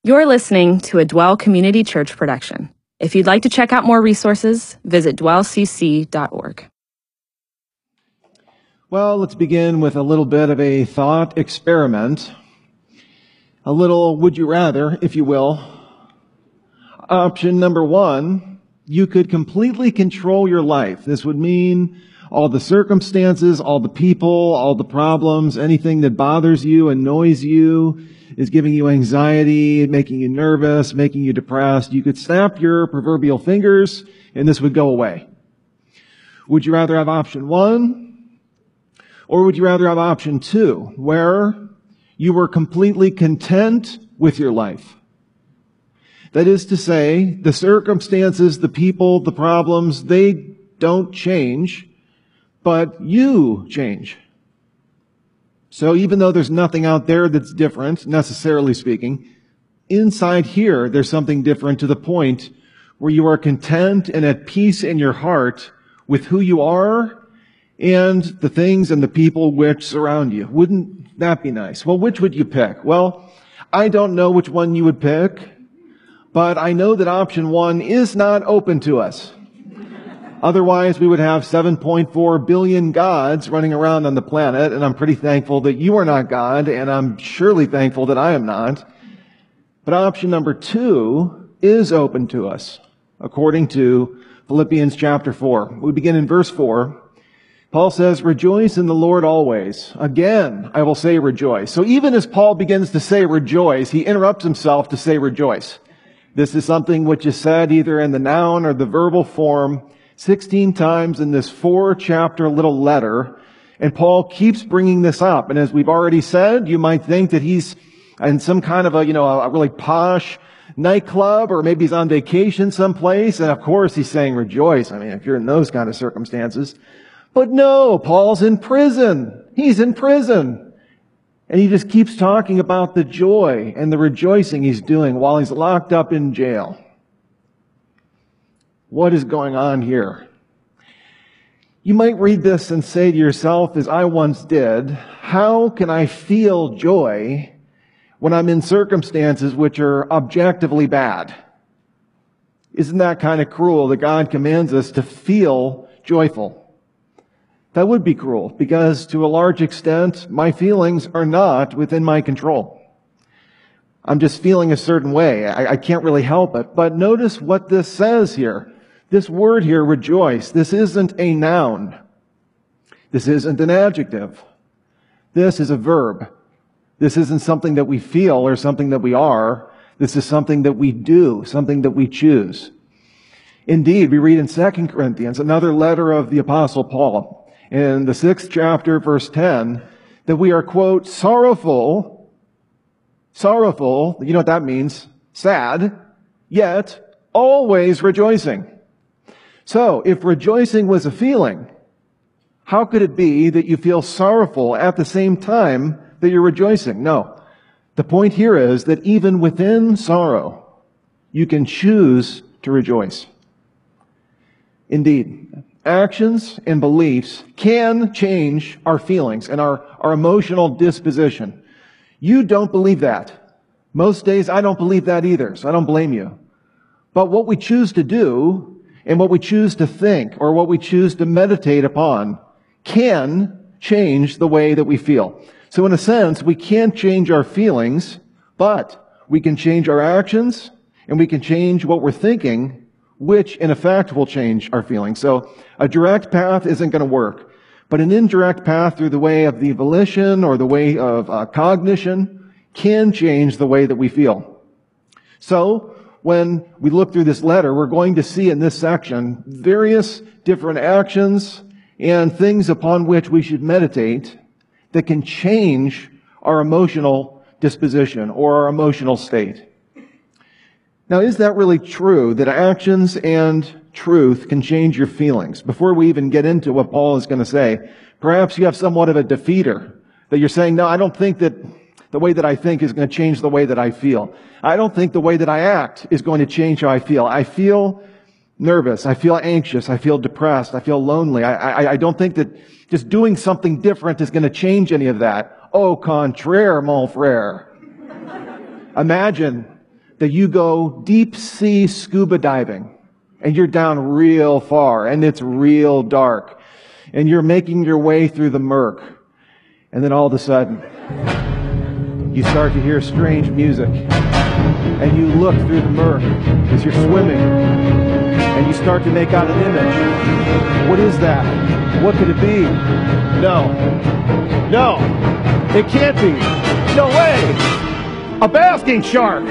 You're listening to a Dwell Community Church production. If you'd like to check out more resources, visit dwellcc.org. Well, let's begin with a little bit of a thought experiment. A little would you rather, if you will. Option number one, you could completely control your life. This would mean all the circumstances, all the people, all the problems, anything that bothers you, annoys you, is giving you anxiety, making you nervous, making you depressed. You could snap your proverbial fingers and this would go away. Would you rather have option one? Or would you rather have option two, where you were completely content with your life? That is to say, the circumstances, the people, the problems, they don't change, but you change. So even though there's nothing out there that's different, necessarily speaking, inside here there's something different to the point where you are content and at peace in your heart with who you are and the things and the people which surround you. Wouldn't that be nice? Well, which would you pick? Well, I don't know which one you would pick, but I know that option one is not open to us. Otherwise, we would have 7.4 billion gods running around on the planet, and I'm pretty thankful that you are not God, and I'm surely thankful that I am not. But option number two is open to us, according to Philippians chapter 4. We begin in verse 4. Paul says, "Rejoice in the Lord always. Again, I will say rejoice." So even as Paul begins to say rejoice, he interrupts himself to say rejoice. This is something which is said either in the noun or the verbal form 16 times in this 4-chapter little letter, and Paul keeps bringing this up. And as we've already said, you might think that he's in some kind of a really posh nightclub, or maybe he's on vacation someplace, and of course he's saying rejoice. I mean, if you're in those kind of circumstances. But no, Paul's in prison. He's in prison. And he just keeps talking about the joy and the rejoicing he's doing while he's locked up in jail. What is going on here? You might read this and say to yourself, as I once did, how can I feel joy when I'm in circumstances which are objectively bad? Isn't that kind of cruel that God commands us to feel joyful? That would be cruel, because to a large extent, my feelings are not within my control. I'm just feeling a certain way. I can't really help it. But notice what this says here. This word here, rejoice, this isn't a noun. This isn't an adjective. This is a verb. This isn't something that we feel or something that we are. This is something that we do, something that we choose. Indeed, we read in 2 Corinthians, another letter of the Apostle Paul, in the 6th chapter, verse 10, that we are, quote, sorrowful, you know what that means, sad, yet always rejoicing. So, if rejoicing was a feeling, how could it be that you feel sorrowful at the same time that you're rejoicing? No. The point here is that even within sorrow, you can choose to rejoice. Indeed, actions and beliefs can change our feelings and our emotional disposition. You don't believe that. Most days I don't believe that either, so I don't blame you. But what we choose to do and what we choose to think or what we choose to meditate upon can change the way that we feel. So in a sense, we can't change our feelings, but we can change our actions and we can change what we're thinking, which in effect will change our feelings. So a direct path isn't going to work, but an indirect path through the way of the volition or the way of cognition can change the way that we feel. So when we look through this letter, we're going to see in this section various different actions and things upon which we should meditate that can change our emotional disposition or our emotional state. Now, is that really true, that actions and truth can change your feelings? Before we even get into what Paul is going to say, perhaps you have somewhat of a defeater, that you're saying, no, I don't think that the way that I think is going to change the way that I feel. I don't think the way that I act is going to change how I feel. I feel nervous. I feel anxious. I feel depressed. I feel lonely. I don't think that just doing something different is going to change any of that. Au contraire, mon frère. Imagine that you go deep sea scuba diving and you're down real far and it's real dark and you're making your way through the murk, and then all of a sudden you start to hear strange music and you look through the murk as you're swimming and you start to make out an image. What is that? What could it be? No, it can't be. No way! A basking shark!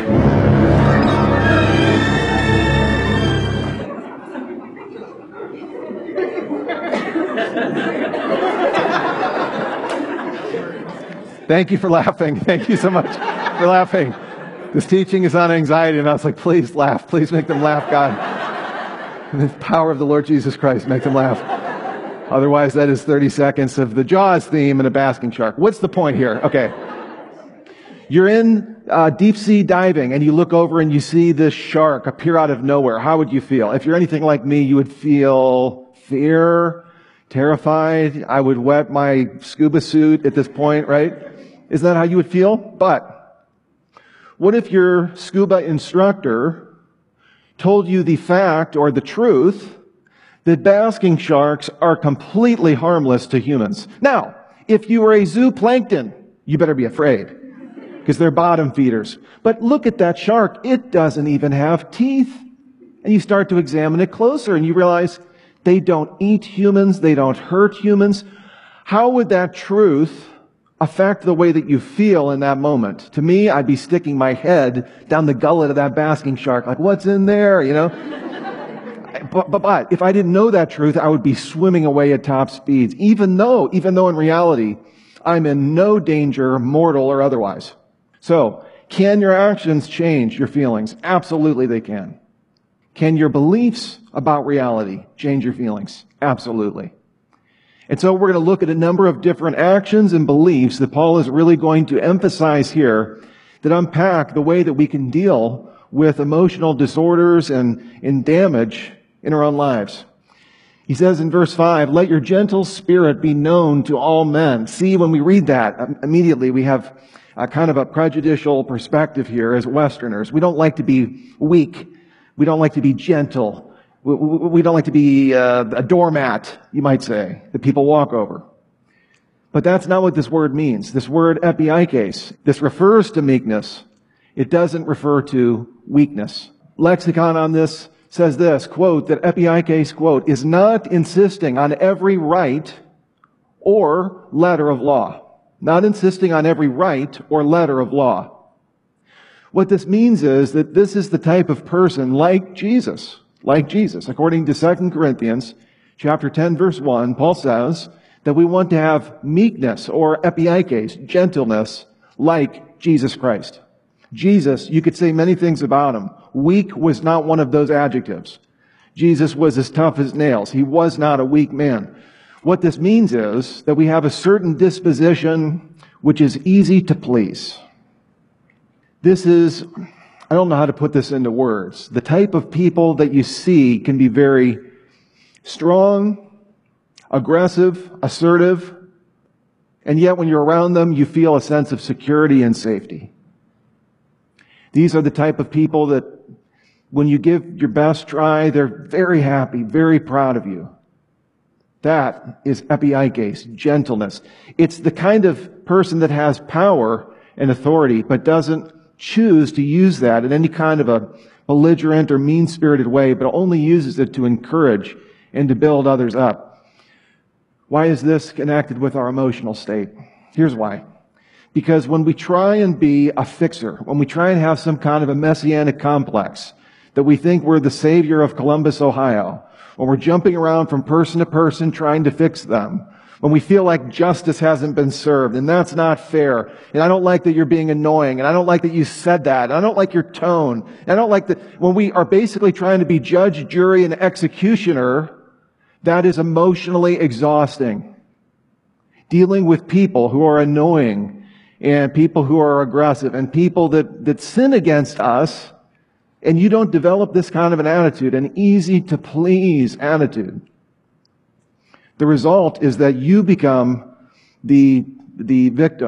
Thank you for laughing. Thank you so much for laughing. This teaching is on anxiety, and I was like, please laugh. Please make them laugh, God. And the power of the Lord Jesus Christ, make them laugh. Otherwise, that is 30 seconds of the Jaws theme and a basking shark. What's the point here? Okay. You're in deep sea diving, and you look over and you see this shark appear out of nowhere. How would you feel? If you're anything like me, you would feel fear, terrified. I would wet my scuba suit at this point, right? Isn't that how you would feel? But what if your scuba instructor told you the fact or the truth that basking sharks are completely harmless to humans? Now, if you were a zooplankton, you better be afraid, because they're bottom feeders. But look at that shark. It doesn't even have teeth. And you start to examine it closer and you realize they don't eat humans. They don't hurt humans. How would that truth affect the way that you feel in that moment? To me, I'd be sticking my head down the gullet of that basking shark, like, what's in there, you know? But if I didn't know that truth, I would be swimming away at top speeds, even though in reality, I'm in no danger, mortal or otherwise. So, can your actions change your feelings? Absolutely they can. Can your beliefs about reality change your feelings? Absolutely. And so we're going to look at a number of different actions and beliefs that Paul is really going to emphasize here that unpack the way that we can deal with emotional disorders and damage in our own lives. He says in verse 5, let your gentle spirit be known to all men. See, when we read that, immediately we have a kind of a prejudicial perspective here as Westerners. We don't like to be weak. We don't like to be gentle. We don't like to be a doormat, you might say, that people walk over. But that's not what this word means. This word epiikes, this refers to meekness. It doesn't refer to weakness. Lexicon on this says this, quote, that epiikes, quote, is not insisting on every right or letter of law. Not insisting on every right or letter of law. What this means is that this is the type of person like Jesus. According to 2 Corinthians chapter 10, verse 1, Paul says that we want to have meekness or epiikes, gentleness, like Jesus Christ. Jesus, you could say many things about him. Weak was not one of those adjectives. Jesus was as tough as nails. He was not a weak man. What this means is that we have a certain disposition which is easy to please. This is, I don't know how to put this into words. The type of people that you see can be very strong, aggressive, assertive, and yet when you're around them, you feel a sense of security and safety. These are the type of people that when you give your best try, they're very happy, very proud of you. That is epiikes, gentleness. It's the kind of person that has power and authority, but doesn't choose to use that in any kind of a belligerent or mean-spirited way, but only uses it to encourage and to build others up. Why is this connected with our emotional state? Here's why. Because when we try and be a fixer, when we try and have some kind of a messianic complex, that we think we're the savior of Columbus, Ohio, when we're jumping around from person to person trying to fix them, when we feel like justice hasn't been served, and that's not fair, and I don't like that you're being annoying, and I don't like that you said that, and I don't like your tone, and I don't like that, when we are basically trying to be judge, jury, and executioner, that is emotionally exhausting. Dealing with people who are annoying, and people who are aggressive, and people that sin against us, and you don't develop this kind of an attitude, an easy-to-please attitude. The result is that you become the victim.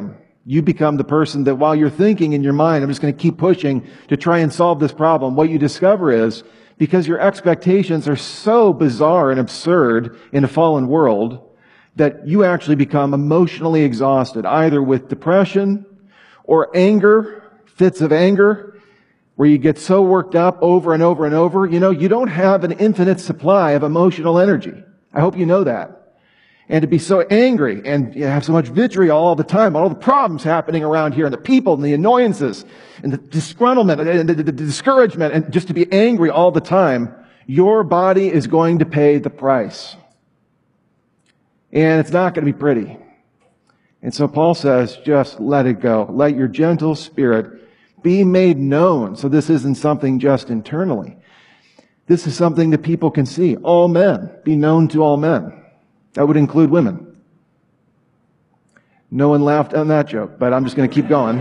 You become the person that while you're thinking in your mind, I'm just going to keep pushing to try and solve this problem, what you discover is, because your expectations are so bizarre and absurd in a fallen world, that you actually become emotionally exhausted, either with depression or anger, fits of anger, where you get so worked up over and over and over. You know, you don't have an infinite supply of emotional energy. I hope you know that. And to be so angry and you have so much vitriol all the time, all the problems happening around here and the people and the annoyances and the disgruntlement and the discouragement and just to be angry all the time, your body is going to pay the price. And it's not going to be pretty. And so Paul says, just let it go. Let your gentle spirit be made known. So this isn't something just internally. This is something that people can see. All men, be known to all men. That would include women. No one laughed on that joke, but I'm just going to keep going.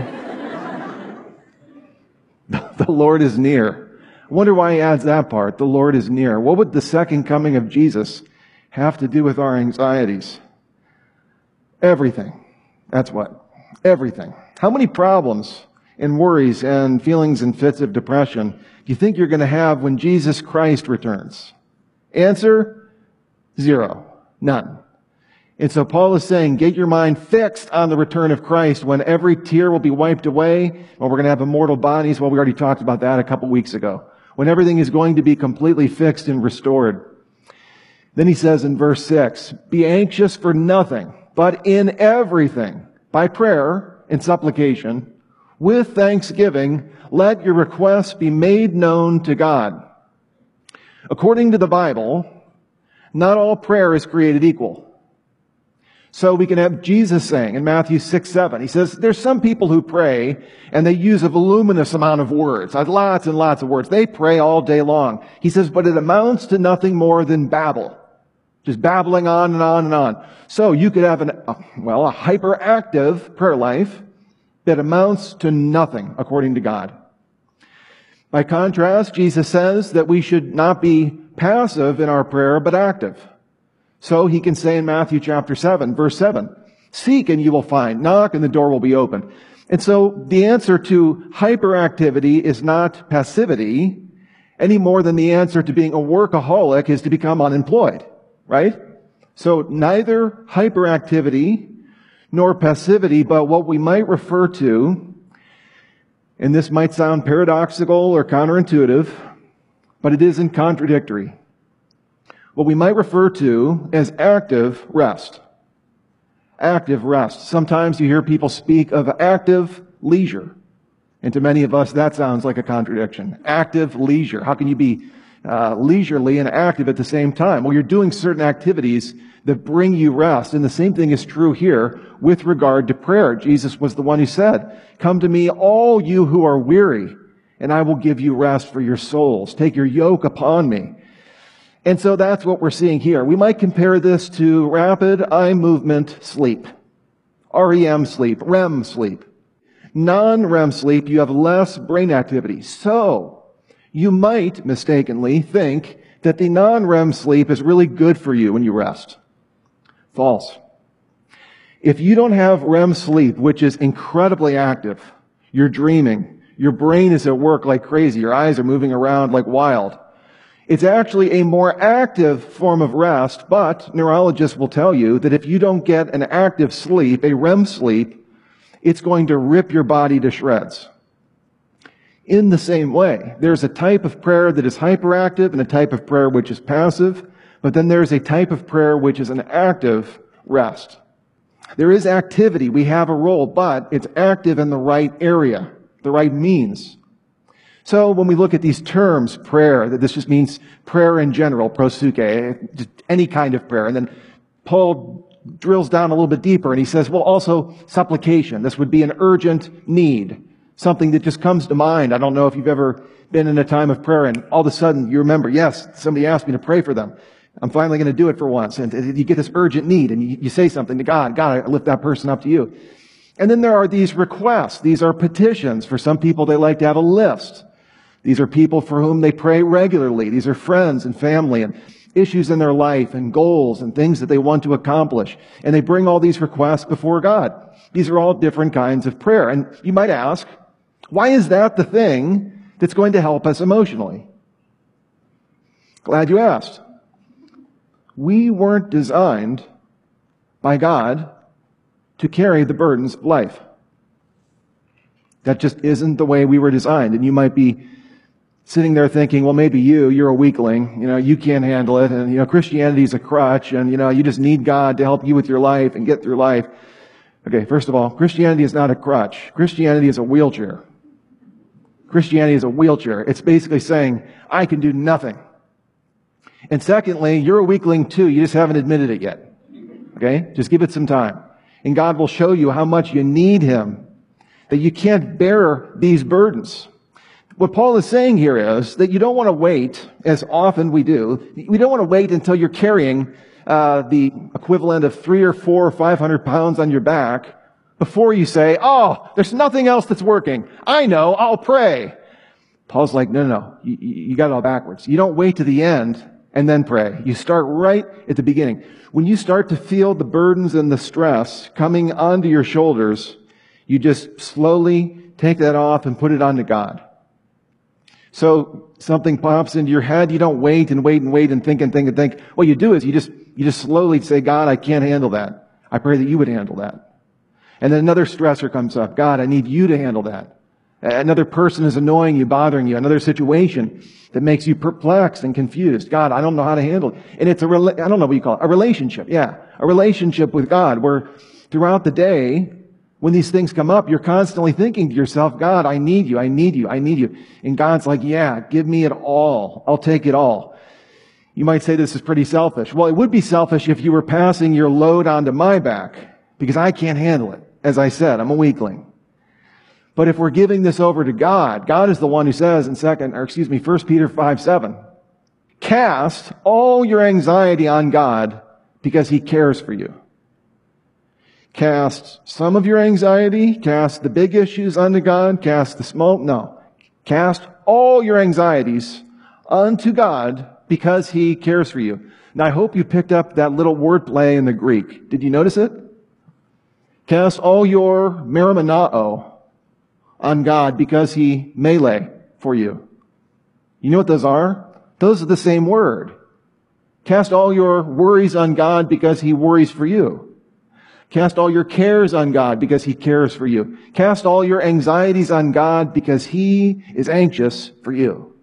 The Lord is near. I wonder why he adds that part. The Lord is near. What would the second coming of Jesus have to do with our anxieties? Everything. That's what. Everything. How many problems and worries and feelings and fits of depression do you think you're going to have when Jesus Christ returns? Answer, 0. None. And so Paul is saying, get your mind fixed on the return of Christ when every tear will be wiped away, when we're going to have immortal bodies. Well, we already talked about that a couple weeks ago. When everything is going to be completely fixed and restored. Then he says in verse 6, be anxious for nothing, but in everything, by prayer and supplication, with thanksgiving, let your requests be made known to God. According to the Bible, not all prayer is created equal. So we can have Jesus saying in Matthew 6:7, he says, there's some people who pray and they use a voluminous amount of words, lots and lots of words. They pray all day long. He says, but it amounts to nothing more than babble. Just babbling on and on and on. So you could have a hyperactive prayer life that amounts to nothing according to God. By contrast, Jesus says that we should not be passive in our prayer, but active. So he can say in Matthew chapter 7, verse 7, seek and you will find, knock and the door will be open. And so the answer to hyperactivity is not passivity any more than the answer to being a workaholic is to become unemployed, right? So neither hyperactivity nor passivity, but what we might refer to, and this might sound paradoxical or counterintuitive, but it isn't contradictory. What we might refer to as active rest. Active rest. Sometimes you hear people speak of active leisure. And to many of us, that sounds like a contradiction. Active leisure. How can you be leisurely and active at the same time? Well, you're doing certain activities that bring you rest. And the same thing is true here with regard to prayer. Jesus was the one who said, come to me, all you who are weary, and I will give you rest for your souls. Take your yoke upon me. And so that's what we're seeing here. We might compare this to rapid eye movement sleep. REM sleep, REM sleep. Non-REM sleep, you have less brain activity. So, you might mistakenly think that the non-REM sleep is really good for you when you rest. False. If you don't have REM sleep, which is incredibly active, you're dreaming, your brain is at work like crazy, your eyes are moving around like wild. It's actually a more active form of rest, but neurologists will tell you that if you don't get an active sleep, a REM sleep, it's going to rip your body to shreds. In the same way, there's a type of prayer that is hyperactive and a type of prayer which is passive, but then there's a type of prayer which is an active rest. There is activity, we have a role, but it's active in the right area, the right means. So when we look at these terms, prayer, that this just means prayer in general, proseuche, just any kind of prayer. And then Paul drills down a little bit deeper and he says, well, also supplication. This would be an urgent need, something that just comes to mind. I don't know if you've ever been in a time of prayer and all of a sudden you remember, yes, somebody asked me to pray for them. I'm finally going to do it for once. And you get this urgent need and you say something to God. God, I lift that person up to you. And then there are these requests. These are petitions. For some people, they like to have a list. These are people for whom they pray regularly. These are friends and family and issues in their life and goals and things that they want to accomplish. And they bring all these requests before God. These are all different kinds of prayer. And you might ask, why is that the thing that's going to help us emotionally? Glad you asked. We weren't designed by God to carry the burdens of life. That just isn't the way we were designed. And you might be sitting there thinking, well, maybe you're a weakling. You can't handle it. And, Christianity is a crutch. And, you just need God to help you with your life and get through life. Okay, first of all, Christianity is not a crutch. Christianity is a wheelchair. Christianity is a wheelchair. It's basically saying, I can do nothing. And secondly, you're a weakling too. You just haven't admitted it yet. Okay? Just give it some time. And God will show you how much you need Him, that you can't bear these burdens. What Paul is saying here is that you don't want to wait, as often we do. We don't want to wait until you're carrying the equivalent of 300 or 400 or 500 pounds on your back before you say, oh, there's nothing else that's working. I know, I'll pray. Paul's like, no. You got it all backwards. You don't wait to the end and then pray. You start right at the beginning. When you start to feel the burdens and the stress coming onto your shoulders, you just slowly take that off and put it onto God. So something pops into your head, you don't wait and think. What you do is you just slowly say, God, I can't handle that. I pray that you would handle that. And then another stressor comes up. God, I need you to handle that. Another person is annoying you, bothering you. Another situation that makes you perplexed and confused. God, I don't know how to handle it. And it's I don't know what you call it. A relationship. Yeah. A relationship with God where throughout the day, when these things come up, you're constantly thinking to yourself, God, I need you. And God's like, yeah, give me it all. I'll take it all. You might say this is pretty selfish. Well, it would be selfish if you were passing your load onto my back because I can't handle it. As I said, I'm a weakling. But if we're giving this over to God, God is the one who says in 1 Peter 5:7, cast all your anxiety on God because He cares for you. Cast some of your anxiety, cast the big issues onto God, cast the small, no. Cast all your anxieties unto God because He cares for you. Now I hope you picked up that little wordplay in the Greek. Did you notice it? Cast all your merimenao on God because He melee for you. You know what those are? Those are the same word. Cast all your worries on God because He worries for you. Cast all your cares on God because He cares for you. Cast all your anxieties on God because He is anxious for you.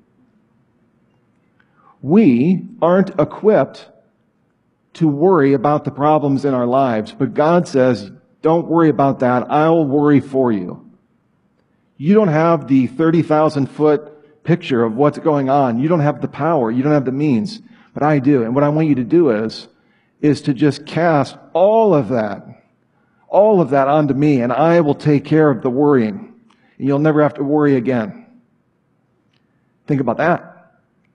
We aren't equipped to worry about the problems in our lives, but God says, don't worry about that. I'll worry for you. You don't have the 30,000-foot picture of what's going on. You don't have the power. You don't have the means. But I do. And what I want you to do is to just cast all of that onto me, and I will take care of the worrying. And you'll never have to worry again. Think about that.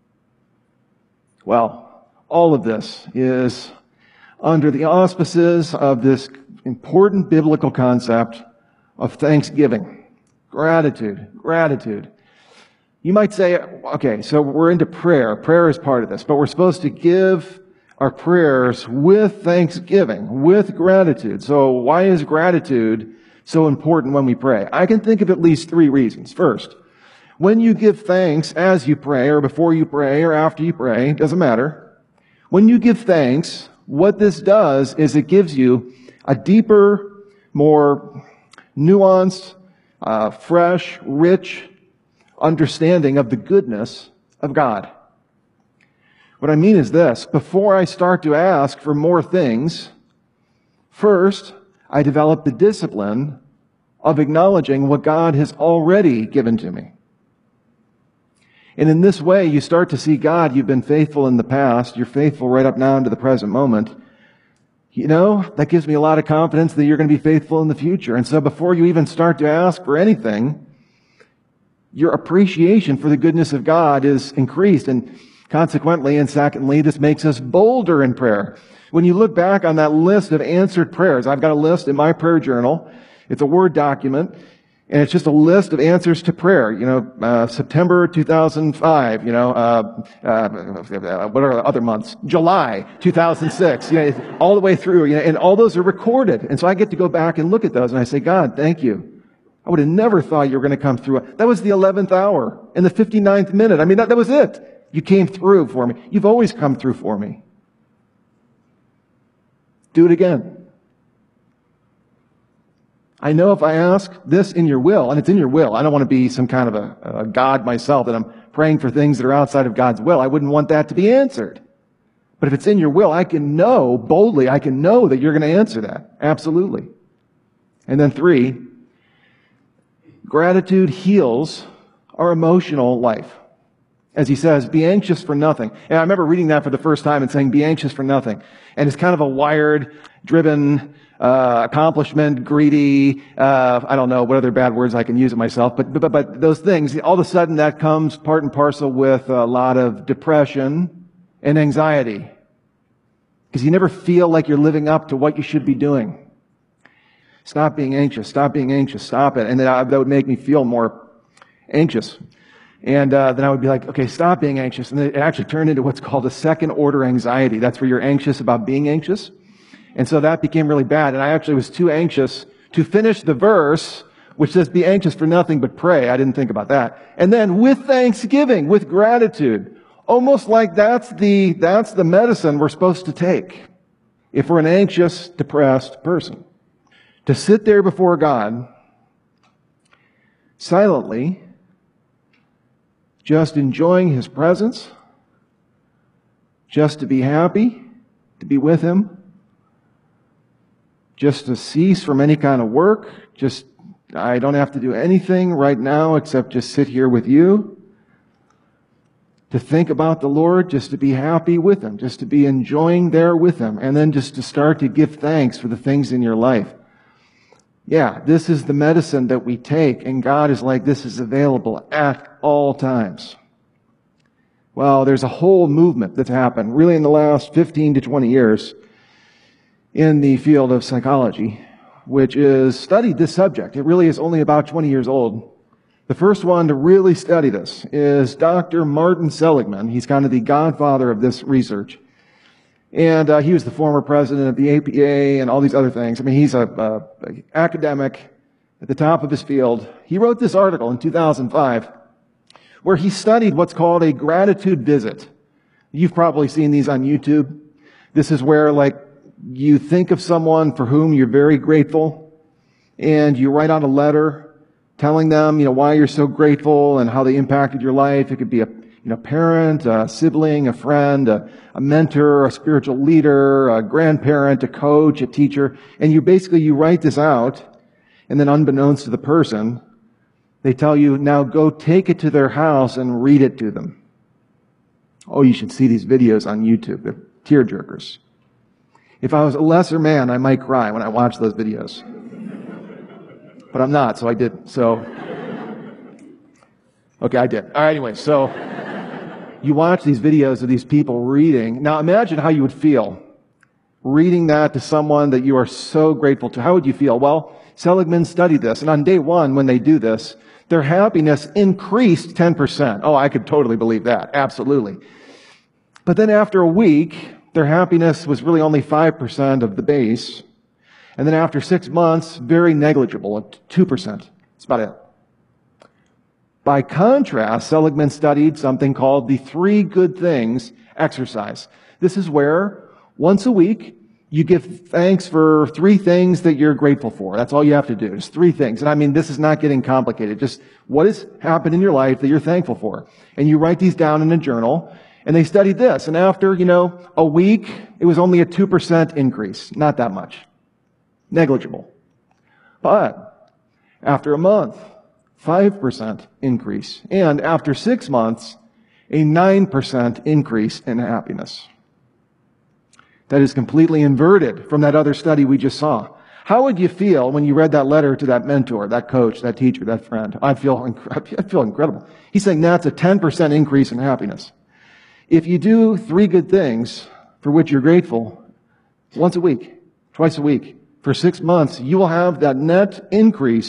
Well, all of this is under the auspices of this important biblical concept of thanksgiving. Gratitude. You might say, okay, so we're into prayer. Prayer is part of this, but we're supposed to give our prayers with thanksgiving, with gratitude. So why is gratitude so important when we pray? I can think of at least 3 reasons. First, when you give thanks as you pray, or before you pray, or after you pray, doesn't matter. When you give thanks, what this does is it gives you a deeper, more nuanced, fresh, rich understanding of the goodness of God. What I mean is this: before I start to ask for more things, first, I develop the discipline of acknowledging what God has already given to me. And in this way, you start to see, God, you've been faithful in the past. You're faithful right up now into the present moment. That gives me a lot of confidence that you're going to be faithful in the future. And so before you even start to ask for anything, your appreciation for the goodness of God is increased. And consequently, and secondly, this makes us bolder in prayer. When you look back on that list of answered prayers, I've got a list in my prayer journal. It's a Word document. And it's just a list of answers to prayer. September 2005, what are the other months? July 2006, all the way through, and all those are recorded. And so I get to go back and look at those and I say, God, thank you. I would have never thought you were going to come through. That was the 11th hour in the 59th minute. I mean, that was it. You came through for me. You've always come through for me. Do it again. I know if I ask this in your will, and it's in your will, I don't want to be some kind of a God myself that I'm praying for things that are outside of God's will. I wouldn't want that to be answered. But if it's in your will, I can know boldly, I can know that you're going to answer that. Absolutely. And then 3, gratitude heals our emotional life. As he says, be anxious for nothing. And I remember reading that for the first time and saying, be anxious for nothing. And it's kind of a wired, driven, accomplishment, greedy, I don't know what other bad words I can use it myself, but those things, all of a sudden that comes part and parcel with a lot of depression and anxiety. Because you never feel like you're living up to what you should be doing. Stop being anxious, stop being anxious, stop it. And then that would make me feel more anxious. And then I would be like, okay, stop being anxious. And then it actually turned into what's called a second order anxiety. That's where you're anxious about being anxious. And so that became really bad. And I actually was too anxious to finish the verse, which says, be anxious for nothing but pray. I didn't think about that. And then with thanksgiving, with gratitude, almost like that's the medicine we're supposed to take if we're an anxious, depressed person. To sit there before God, silently, just enjoying His presence, just to be happy, to be with Him, just to cease from any kind of work, I don't have to do anything right now except just sit here with you, to think about the Lord, just to be happy with Him, just to be enjoying there with Him, and then just to start to give thanks for the things in your life. Yeah, this is the medicine that we take, and God is like, this is available at all times. Well, there's a whole movement that's happened really in the last 15 to 20 years in the field of psychology, which is studied this subject. It really is only about 20 years old. The first one to really study this is Dr. Martin Seligman. He's kind of the godfather of this research. And he was the former president of the APA and all these other things. I mean, he's an academic at the top of his field. He wrote this article in 2005 where he studied what's called a gratitude visit. You've probably seen these on YouTube. This is where, you think of someone for whom you're very grateful, and you write out a letter telling them, why you're so grateful and how they impacted your life. It could be a parent, a sibling, a friend, a mentor, a spiritual leader, a grandparent, a coach, a teacher. And you write this out, and then unbeknownst to the person, they tell you, now go take it to their house and read it to them. Oh, you should see these videos on YouTube. They're tearjerkers. If I was a lesser man, I might cry when I watch those videos. But I'm not, so I didn't. Okay, I did. All right, anyway, so you watch these videos of these people reading. Now imagine how you would feel reading that to someone that you are so grateful to. How would you feel? Well, Seligman studied this, and on day 1, when they do this, their happiness increased 10%. Oh, I could totally believe that. Absolutely. But then after a week, their happiness was really only 5% of the base. And then after 6 months, very negligible at 2%. That's about it. By contrast, Seligman studied something called the 3 good things exercise. This is where once a week, you give thanks for 3 things that you're grateful for. That's all you have to do. Just 3 things. And I mean, this is not getting complicated. Just what has happened in your life that you're thankful for. And you write these down in a journal. And they studied this. And after, a week, it was only a 2% increase. Not that much. Negligible. But after a month, 5% increase. And after 6 months, a 9% increase in happiness. That is completely inverted from that other study we just saw. How would you feel when you read that letter to that mentor, that coach, that teacher, that friend? I'd feel incredible. He's saying that's a 10% increase in happiness. If you do 3 good things for which you're grateful once a week, twice a week, for 6 months, you will have that net increase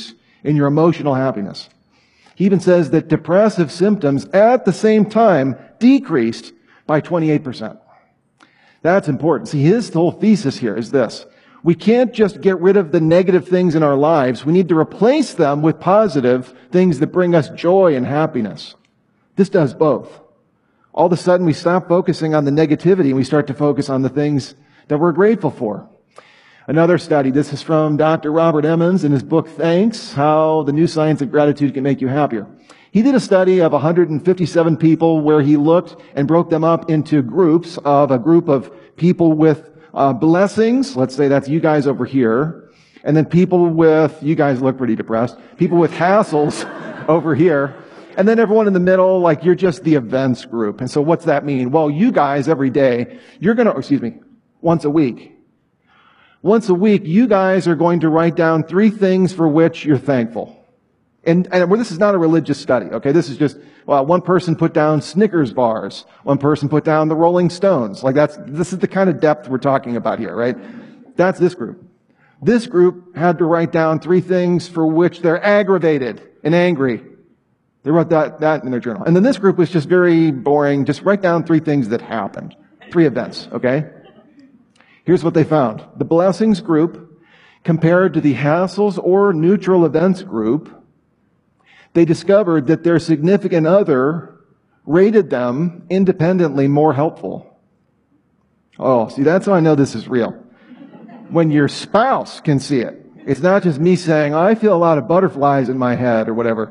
in your emotional happiness. He even says that depressive symptoms at the same time decreased by 28%. That's important. See, his whole thesis here is this. We can't just get rid of the negative things in our lives. We need to replace them with positive things that bring us joy and happiness. This does both. All of a sudden, we stop focusing on the negativity and we start to focus on the things that we're grateful for. Another study, this is from Dr. Robert Emmons in his book, Thanks, How the New Science of Gratitude Can Make You Happier. He did a study of 157 people where he looked and broke them up into groups of a group of people with blessings. Let's say that's you guys over here. And then people with, you guys look pretty depressed, people with hassles over here. And then everyone in the middle, like you're just the events group. And so what's that mean? Well, you guys every day, once a week. Once a week, you guys are going to write down 3 things for which you're thankful. And this is not a religious study, okay? This is just, one person put down Snickers bars. One person put down the Rolling Stones. This is the kind of depth we're talking about here, right? That's this group. This group had to write down 3 things for which they're aggravated and angry. They wrote that in their journal. And then this group was just very boring. Just write down 3 things that happened. 3 events, okay? Here's what they found. The blessings group, compared to the hassles or neutral events group, they discovered that their significant other rated them independently more helpful. Oh, see, that's how I know this is real. When your spouse can see it. It's not just me saying, I feel a lot of butterflies in my head or whatever.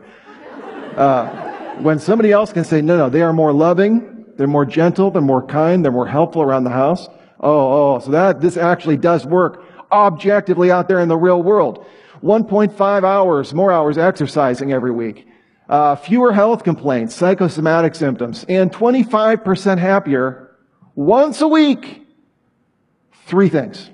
When somebody else can say, no, they are more loving, they're more gentle, they're more kind, they're more helpful around the house. So this actually does work objectively out there in the real world. 1.5 more hours exercising every week. Fewer health complaints, psychosomatic symptoms, and 25% happier once a week. 3 things.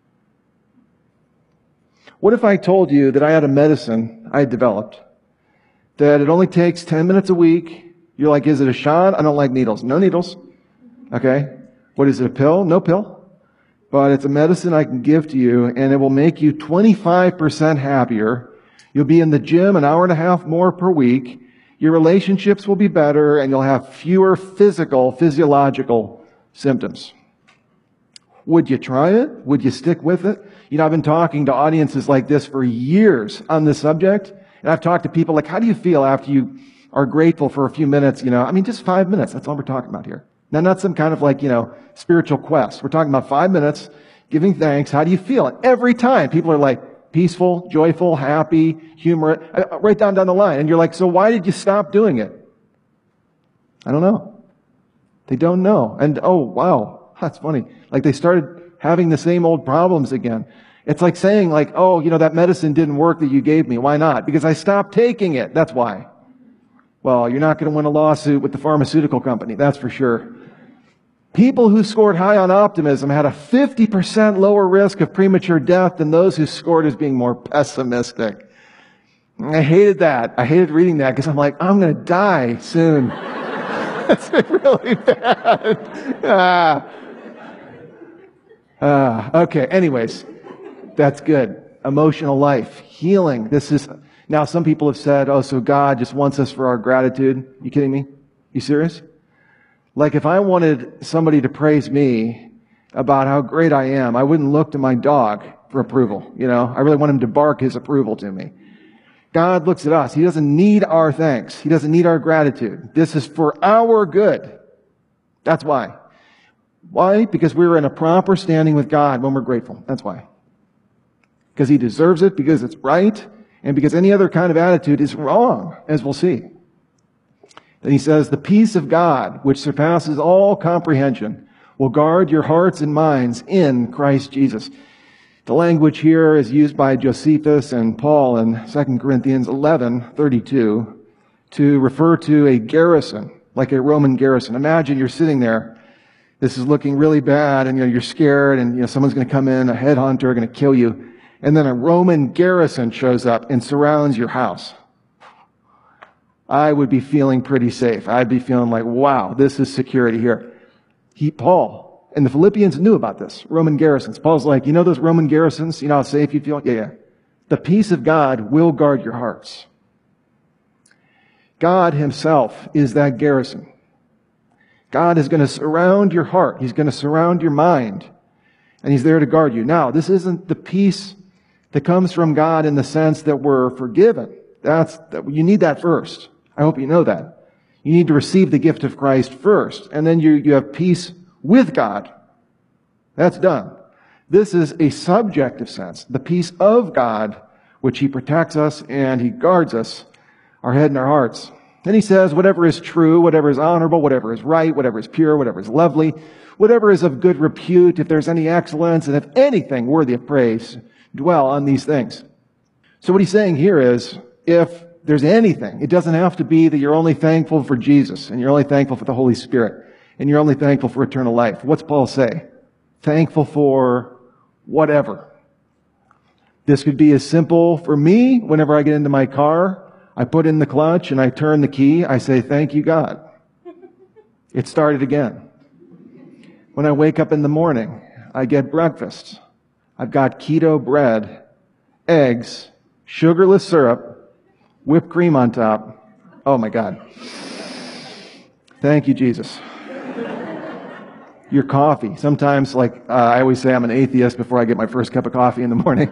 What if I told you that I had a medicine I had developed that it only takes 10 minutes a week? You're like, is it a shot? I don't like needles. No needles. Okay. What is it, a pill? No pill. But it's a medicine I can give to you, and it will make you 25% happier. You'll be in the gym an hour and a half more per week. Your relationships will be better, and you'll have fewer physiological symptoms. Would you try it? Would you stick with it? I've been talking to audiences like this for years on this subject, and I've talked to people like, how do you feel after you are grateful for a few minutes? Just 5 minutes. That's all we're talking about here. Now, not some kind of spiritual quest. We're talking about 5 minutes, giving thanks. How do you feel? And every time people are like peaceful, joyful, happy, humorous, right down the line. And you're like, so why did you stop doing it? I don't know. They don't know. And oh, wow, that's funny. They started having the same old problems again. It's like saying that medicine didn't work that you gave me. Why not? Because I stopped taking it. That's why. Well, you're not going to win a lawsuit with the pharmaceutical company. That's for sure. People who scored high on optimism had a 50% lower risk of premature death than those who scored as being more pessimistic. I hated that. I hated reading that because I'm like, I'm going to die soon. That's really bad. Okay, anyways, that's good. Emotional life, healing. Now some people have said, so God just wants us for our gratitude. You kidding me? You serious? If I wanted somebody to praise me about how great I am, I wouldn't look to my dog for approval. I really want him to bark his approval to me. God looks at us. He doesn't need our thanks. He doesn't need our gratitude. This is for our good. That's why. Why? Because we're in a proper standing with God when we're grateful. That's why. Because He deserves it, because it's right, and because any other kind of attitude is wrong, as we'll see. Then he says, the peace of God, which surpasses all comprehension, will guard your hearts and minds in Christ Jesus. The language here is used by Josephus and Paul in 2 Corinthians 11:32 to refer to a garrison, like a Roman garrison. Imagine you're sitting there. This is looking really bad, and you're scared, and someone's going to come in, a headhunter, going to kill you. And then a Roman garrison shows up and surrounds your house. I would be feeling pretty safe. I'd be feeling like, wow, this is security here. Paul and the Philippians knew about this, Roman garrisons. Paul's like, those Roman garrisons, how safe you feel? Yeah. The peace of God will guard your hearts. God himself is that garrison. God is going to surround your heart. He's going to surround your mind. And he's there to guard you. Now, this isn't the peace that comes from God in the sense that we're forgiven. You need that first. I hope you know that. You need to receive the gift of Christ first. And then you have peace with God. That's done. This is a subjective sense. The peace of God, which he protects us and he guards us, our head and our hearts. Then he says, whatever is true, whatever is honorable, whatever is right, whatever is pure, whatever is lovely, whatever is of good repute, if there's any excellence, and if anything worthy of praise, dwell on these things. So what he's saying here is, if there's anything, it doesn't have to be that you're only thankful for Jesus, and you're only thankful for the Holy Spirit, and you're only thankful for eternal life. What's Paul say? Thankful for whatever. This could be as simple for me, whenever I get into my car, I put in the clutch and I turn the key, I say, thank you, God. It started again. When I wake up in the morning, I get breakfast. I've got keto bread, eggs, sugarless syrup, whipped cream on top. Oh my God. Thank you, Jesus. Your coffee. Sometimes, I always say I'm an atheist before I get my first cup of coffee in the morning.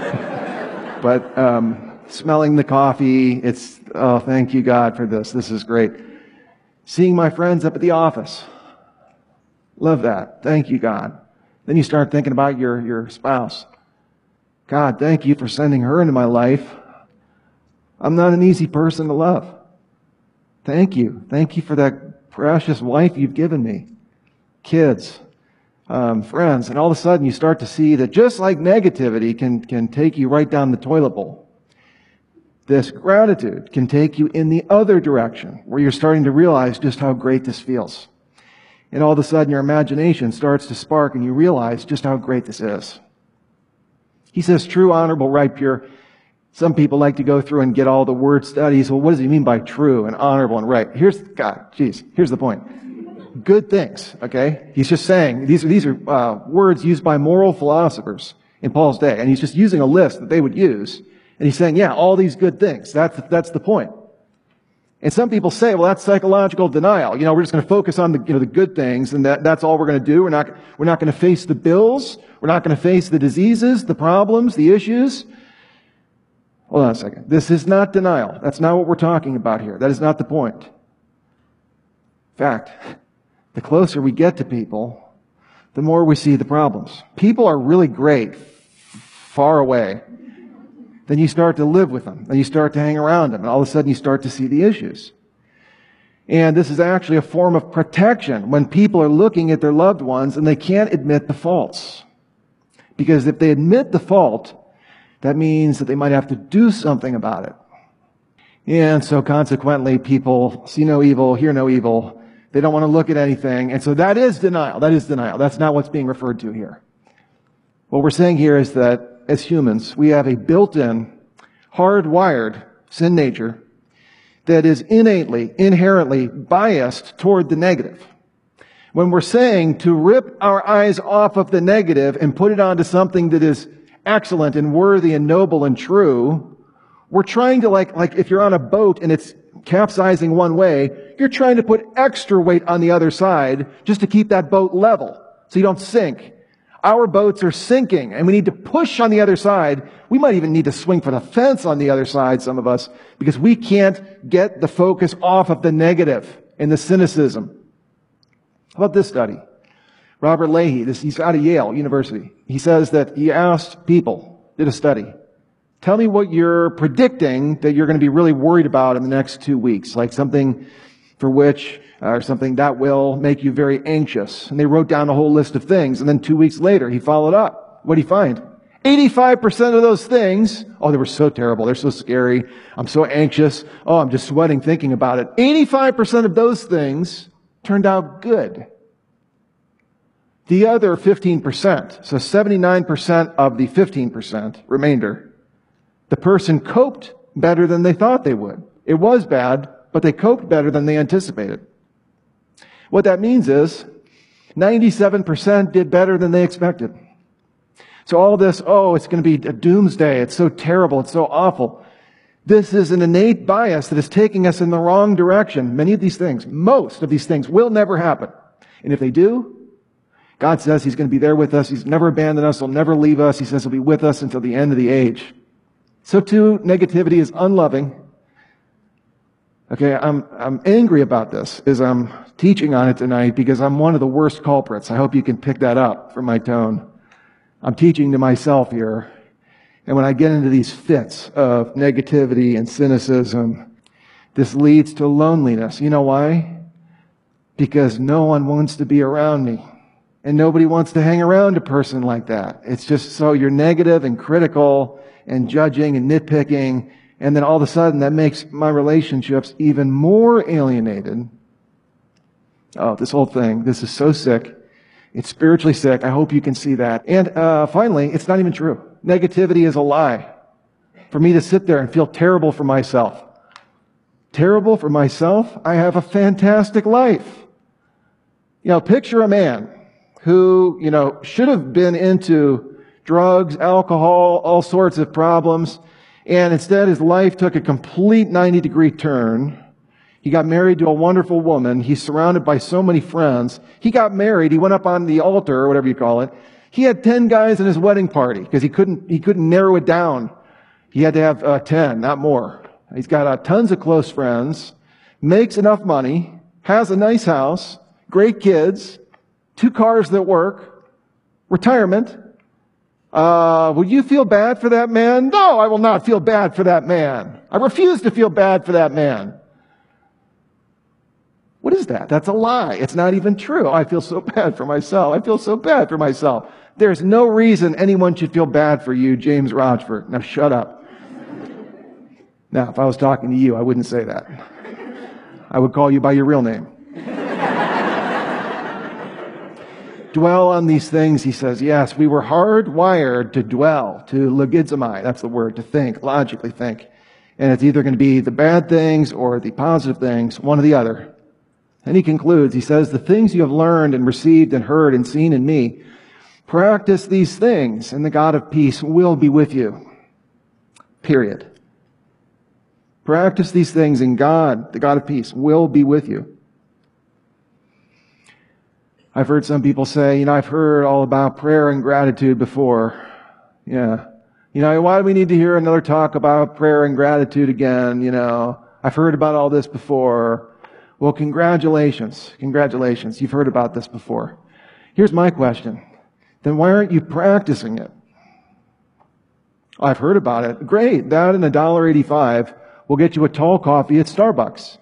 But smelling the coffee, thank you, God, for this. This is great. Seeing my friends up at the office. Love that. Thank you, God. Then you start thinking about your spouse. God, thank you for sending her into my life. I'm not an easy person to love. Thank you. Thank you for that precious wife you've given me. Kids, friends, and all of a sudden you start to see that just like negativity can take you right down the toilet bowl, this gratitude can take you in the other direction, where you're starting to realize just how great this feels. And all of a sudden your imagination starts to spark and you realize just how great this is. He says true, honorable, right, pure. Some people like to go through and get all the word studies. Well, what does he mean by true and honorable and right? Here's the point. Good things, okay? He's just saying, these are words used by moral philosophers in Paul's day. And he's just using a list that they would use. And he's saying, yeah, all these good things. That's the point. And some people say, well, that's psychological denial. We're just going to focus on the good things, and that's all we're going to do. We're not going to face the bills. We're not going to face the diseases, the problems, the issues. Hold on a second. This is not denial. That's not what we're talking about here. That is not the point. In fact, the closer we get to people, the more we see the problems. People are really great far away. Then you start to live with them. Then you start to hang around them. And all of a sudden you start to see the issues. And this is actually a form of protection when people are looking at their loved ones and they can't admit the faults. Because if they admit the fault, that means that they might have to do something about it. And so consequently, people see no evil, hear no evil. They don't want to look at anything. And so that is denial. That is denial. That's not what's being referred to here. What we're saying here is that as humans, we have a built-in, hardwired sin nature that is innately, inherently biased toward the negative. When we're saying to rip our eyes off of the negative and put it onto something that is excellent and worthy and noble and true, we're trying to like if you're on a boat and it's capsizing one way, you're trying to put extra weight on the other side just to keep that boat level so you don't sink. Our boats are sinking and we need to push on the other side. We might even need to swing for the fence on the other side, some of us, because we can't get the focus off of the negative and the cynicism. How about this study? Robert Leahy, he's out of Yale University. He says that he asked people, did a study, tell me what you're predicting that you're going to be really worried about in the next 2 weeks, like something for which or something that will make you very anxious. And they wrote down a whole list of things. And then 2 weeks later, he followed up. What did he find? 85% of those things, oh, they were so terrible. They're so scary. I'm so anxious. Oh, I'm just sweating thinking about it. 85% of those things turned out good. The other 15%, so 79% of the 15% remainder, the person coped better than they thought they would. It was bad, but they coped better than they anticipated. What that means is 97% did better than they expected. So all this, oh, it's going to be a doomsday. It's so terrible. It's so awful. This is an innate bias that is taking us in the wrong direction. Many of these things, most of these things will never happen. And if they do, God says He's going to be there with us. He's never abandoned us. He'll never leave us. He says He'll be with us until the end of the age. So too, negativity is unloving. Okay, I'm angry about this as I'm teaching on it tonight because I'm one of the worst culprits. I hope you can pick that up from my tone. I'm teaching to myself here. And when I get into these fits of negativity and cynicism, this leads to loneliness. You know why? Because no one wants to be around me. And nobody wants to hang around a person like that. It's just so you're negative and critical and judging and nitpicking. And then all of a sudden that makes my relationships even more alienated. Oh, this whole thing, this is so sick. It's spiritually sick. I hope you can see that. And finally, it's not even true. Negativity is a lie. For me to sit there and feel terrible for myself. Terrible for myself? I have a fantastic life. Picture a man who, should have been into drugs, alcohol, all sorts of problems, and instead his life took a complete 90-degree turn. He got married to a wonderful woman. He's surrounded by so many friends. He got married. He went up on the altar, or whatever you call it. He had 10 guys in his wedding party because he couldn't narrow it down. He had to have 10, not more. He's got tons of close friends, makes enough money, has a nice house, great kids, 2 cars that work, retirement. Would you feel bad for that man? No, I will not feel bad for that man. I refuse to feel bad for that man. What is that? That's a lie. It's not even true. I feel so bad for myself. I feel so bad for myself. There's no reason anyone should feel bad for you, James Rochford. Now shut up. Now, if I was talking to you, I wouldn't say that. I would call you by your real name. Dwell on these things, he says. Yes, we were hardwired to dwell, to logizomai. That's the word, to think, logically think. And it's either going to be the bad things or the positive things, one or the other. And he concludes, he says, the things you have learned and received and heard and seen in me, practice these things, and the God of peace will be with you. Period. Practice these things, and God, the God of peace, will be with you. I've heard some people say, I've heard all about prayer and gratitude before. Yeah. Why do we need to hear another talk about prayer and gratitude again? I've heard about all this before. Well, congratulations. Congratulations. You've heard about this before. Here's my question. Then why aren't you practicing it? I've heard about it. Great. That and $1.85 will get you a tall coffee at Starbucks.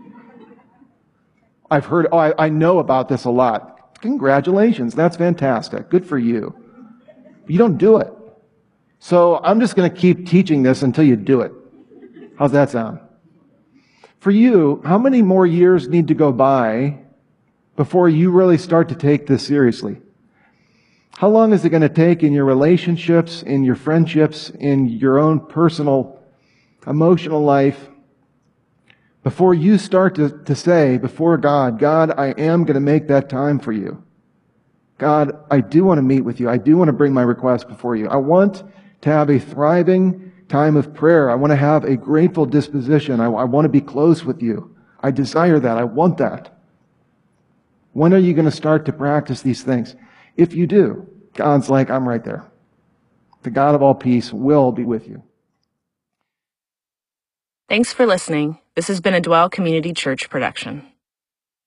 I know about this a lot. Congratulations. That's fantastic. Good for you. But you don't do it. So I'm just going to keep teaching this until you do it. How's that sound? For you, how many more years need to go by before you really start to take this seriously? How long is it going to take in your relationships, in your friendships, in your own personal, emotional life before you start to say before God, God, I am going to make that time for you. God, I do want to meet with you. I do want to bring my request before you. I want to have a thriving time of prayer. I want to have a grateful disposition. I want to be close with you. I desire that. I want that. When are you going to start to practice these things? If you do, God's like, I'm right there. The God of all peace will be with you. Thanks for listening. This has been a Dwell Community Church production.